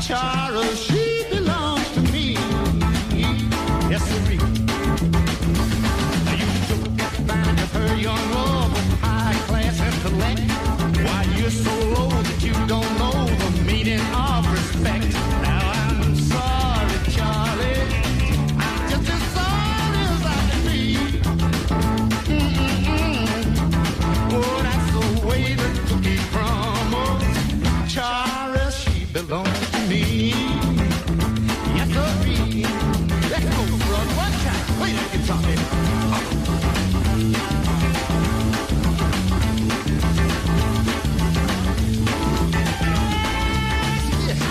Charles, she belongs to me. Yes, sirree. You took advantage of her young love with high class intellect. Why, you're so low that you don't know the meaning of respect. Now I'm sorry, Charlie. I'm just as sorry as I can be. Oh, that's the way the cookie crumbles. Charlie, she belongs to me. Yes, sirree. Let's go, brother. One time. Play that guitar, baby. Yes.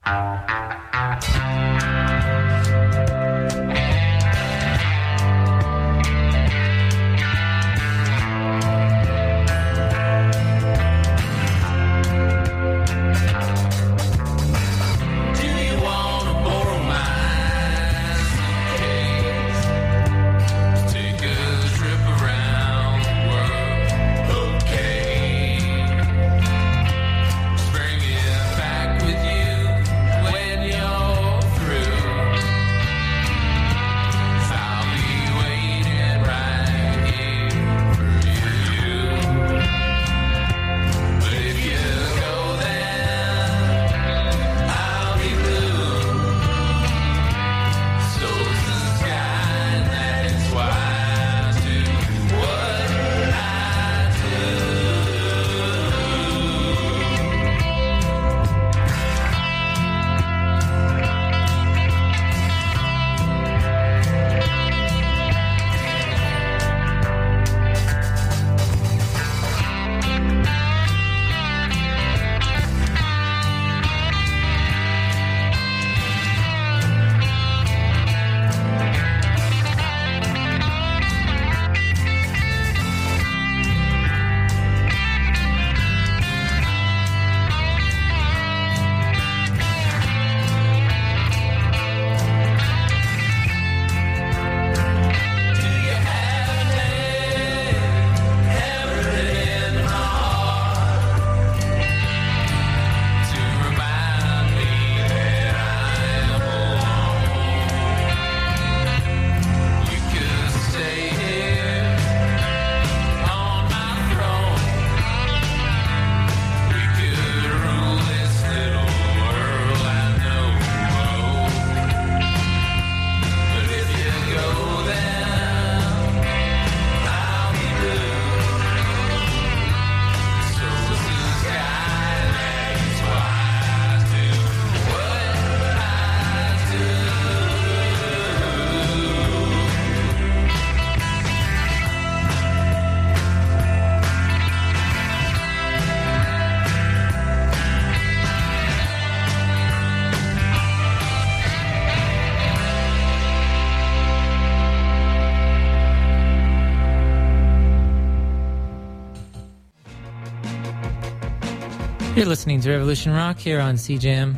You're listening to Revolution Rock here on CJAM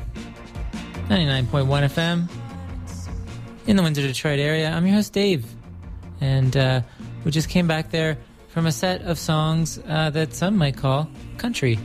99.1 FM in the Windsor, Detroit area. I'm your host, Dave, and we just came back there from a set of songs that some might call country,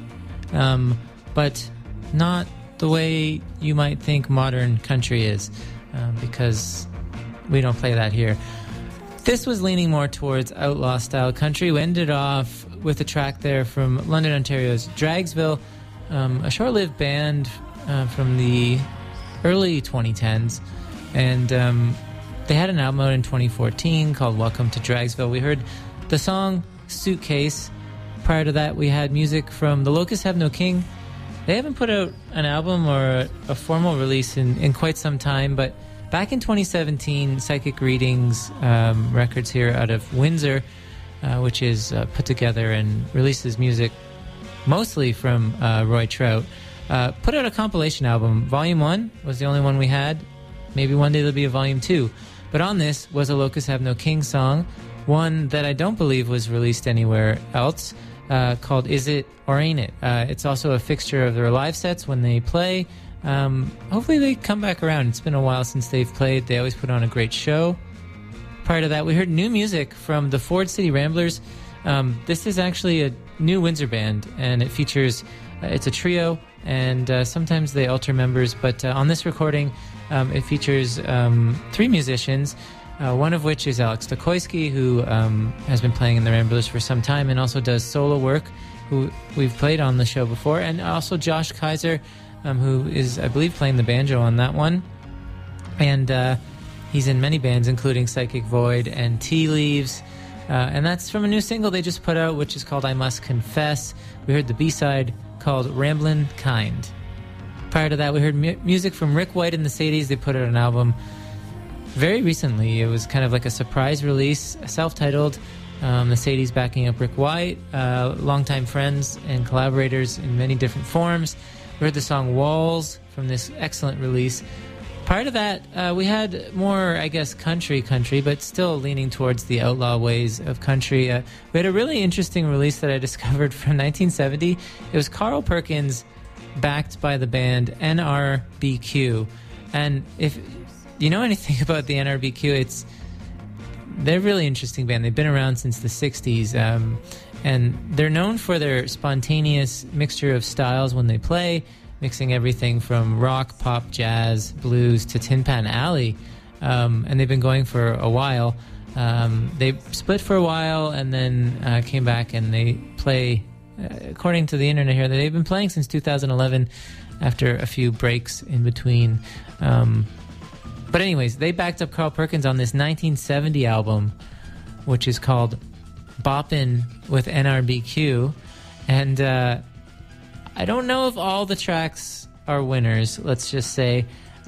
but not the way you might think modern country is, because we don't play that here. This was leaning more towards outlaw-style country. We ended off with a track there from London, Ontario's Dragsville, a short-lived band from the early 2010s, and they had an album out in 2014 called Welcome to Dragsville. We heard the song Suitcase. Prior to that, we had music from The Locusts Have No King. They haven't put out an album or a formal release in quite some time, but back in 2017, Psychic Readings Records here out of Windsor, which is put together and releases music mostly from Roy Trout, put out a compilation album. Volume 1 was the only one we had. Maybe one day there'll be a Volume 2. But on this was a Locusts Have No King song, one that I don't believe was released anywhere else, called Is It or Ain't It? It's also a fixture of their live sets when they play. Hopefully they come back around. It's been a while since they've played. They always put on a great show. Prior to that, we heard new music from the Ford City Ramblers. This is actually a new Windsor band, and it features, it's a trio, and sometimes they alter members, but on this recording, it features 3 musicians, one of which is Alex Stokoisky, who has been playing in the Ramblers for some time and also does solo work, who we've played on the show before, and also Josh Kaiser, who is, I believe, playing the banjo on that one. And he's in many bands, including Psychic Void and Tea Leaves. And that's from a new single they just put out, which is called I Must Confess. We heard the B-side called Ramblin' Kind. Prior to that, we heard music from Rick White and the Sadies. They put out an album very recently. It was kind of like a surprise release, self-titled, The Sadies backing up Rick White, longtime friends and collaborators in many different forms. We heard the song Walls from this excellent release. Prior to that, we had more, I guess, country, but still leaning towards the outlaw ways of country. We had a really interesting release that I discovered from 1970. It was Carl Perkins, backed by the band NRBQ. And if you know anything about the NRBQ, they're a really interesting band. They've been around since the 60s, and they're known for their spontaneous mixture of styles when they play, mixing everything from rock, pop, jazz, blues to Tin Pan Alley. And they've been going for a while. They split for a while and then came back, and they play, according to the internet here, that they've been playing since 2011 after a few breaks in between. But anyways, they backed up Carl Perkins on this 1970 album, which is called Boppin' with NRBQ. And I don't know if all the tracks are winners, let's just say.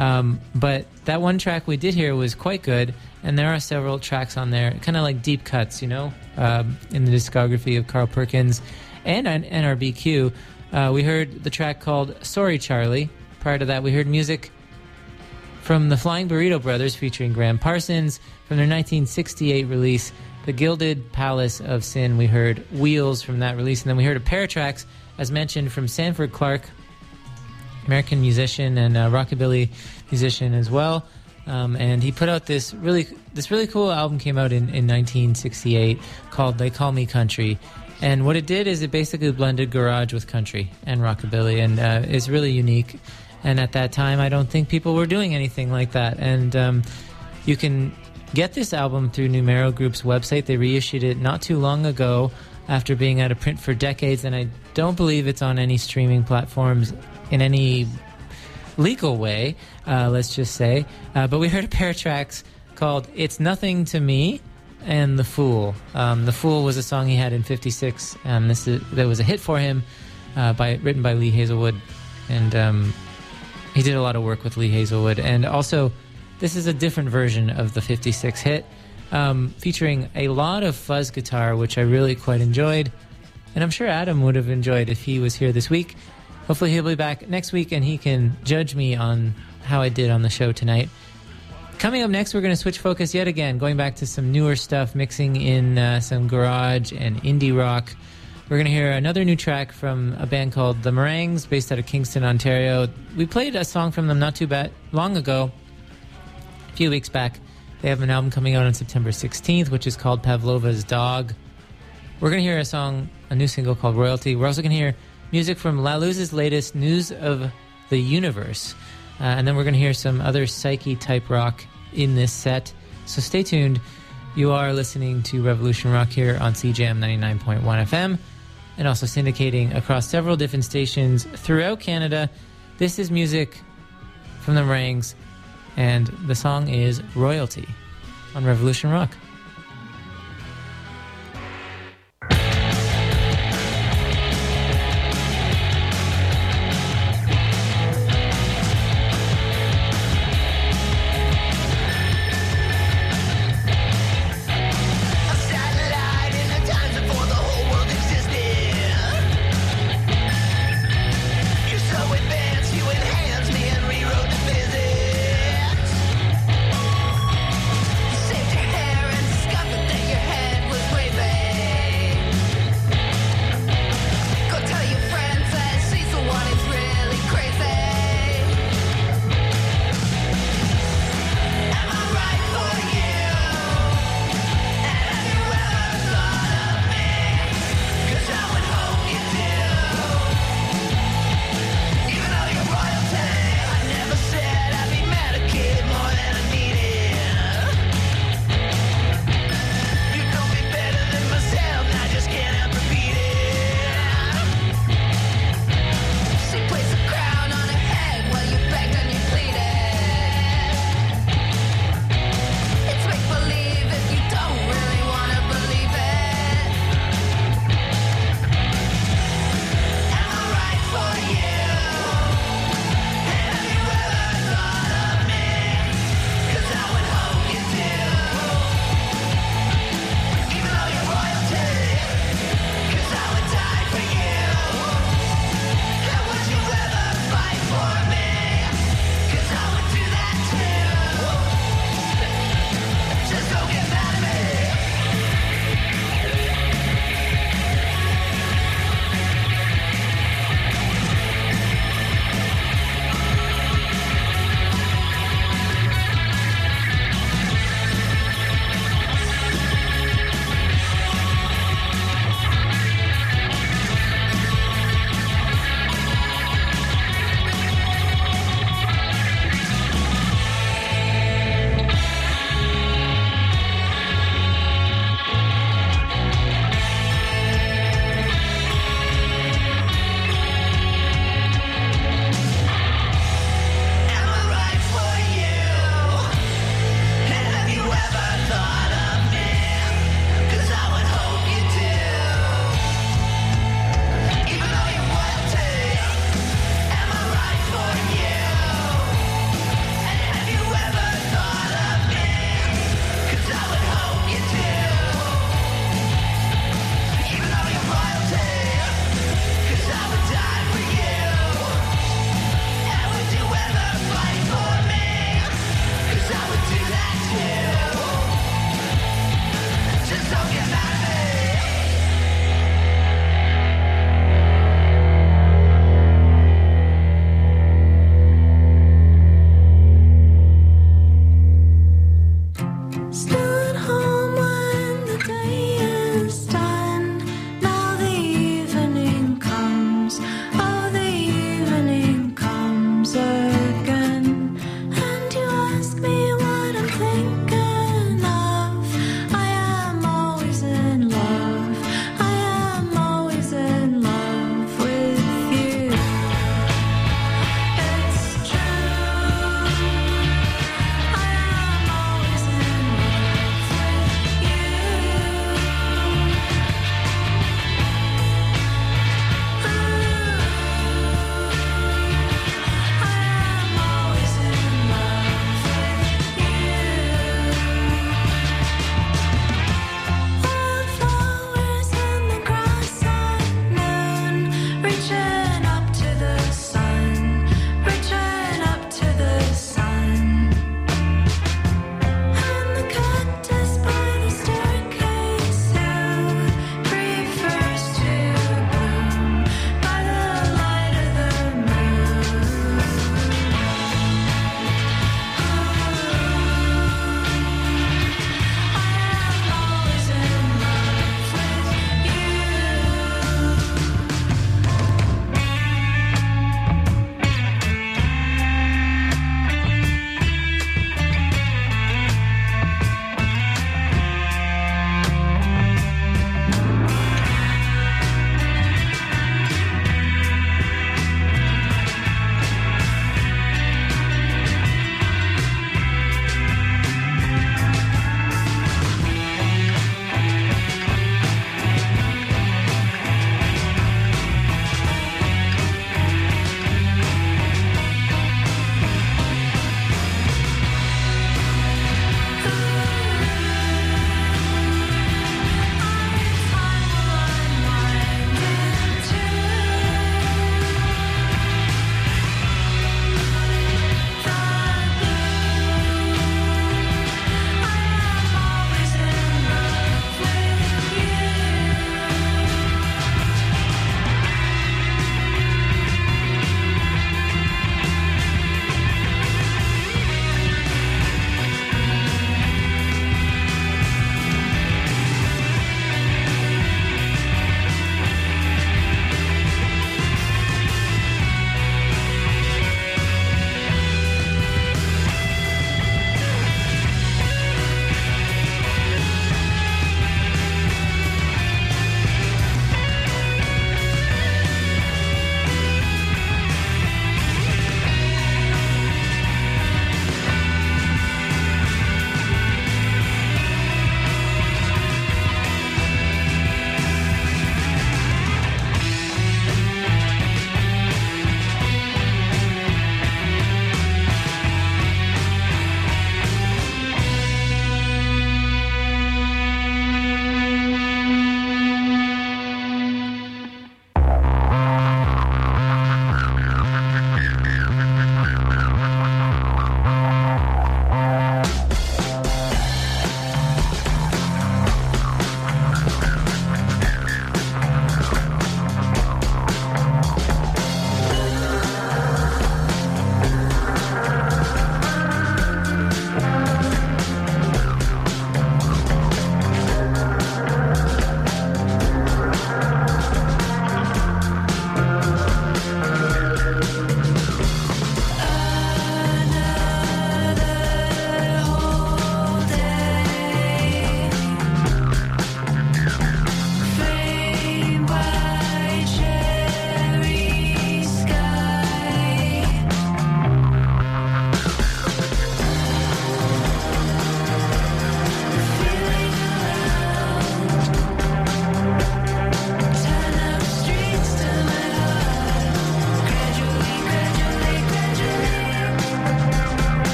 But that one track we did hear was quite good, and there are several tracks on there, kind of like deep cuts, in the discography of Carl Perkins and NRBQ. We heard the track called Sorry Charlie. Prior to that, we heard music from the Flying Burrito Brothers featuring Graham Parsons. From their 1968 release, The Gilded Palace of Sin, we heard Wheels from that release. And then we heard a pair of tracks, as mentioned, from Sanford Clark, American musician and rockabilly musician as well. And he put out this really cool album, came out in 1968, called They Call Me Country. And what it did is it basically blended garage with country and rockabilly, and it's really unique. And at that time, I don't think people were doing anything like that. And you can get this album through Numero Group's website. They reissued it not too long ago after being out of print for decades, and I don't believe it's on any streaming platforms in any legal way, let's just say. But we heard a pair of tracks called It's Nothing to Me and The Fool. The Fool was a song he had in 56, and that was a hit for him, written by Lee Hazelwood. And he did a lot of work with Lee Hazelwood. And also, this is a different version of the 56 hit, featuring a lot of fuzz guitar, which I really quite enjoyed. And I'm sure Adam would have enjoyed if he was here this week. Hopefully he'll be back next week and he can judge me on how I did on the show tonight. Coming up next, we're going to switch focus yet again, going back to some newer stuff, mixing in some garage and indie rock. We're going to hear another new track from a band called The Meringues, based out of Kingston, Ontario. We played a song from them not too long ago, a few weeks back. They have an album coming out on September 16th, which is called Pavlova's Dog. We're going to hear a new single called Royalty. We're also going to hear music from La Luz's latest News of the Universe. And then we're going to hear some other psyche-type rock in this set. So stay tuned. You are listening to Revolution Rock here on CJM 99.1 FM, and also syndicating across several different stations throughout Canada. This is music from the Meringues, and the song is Royalty on Revolution Rock.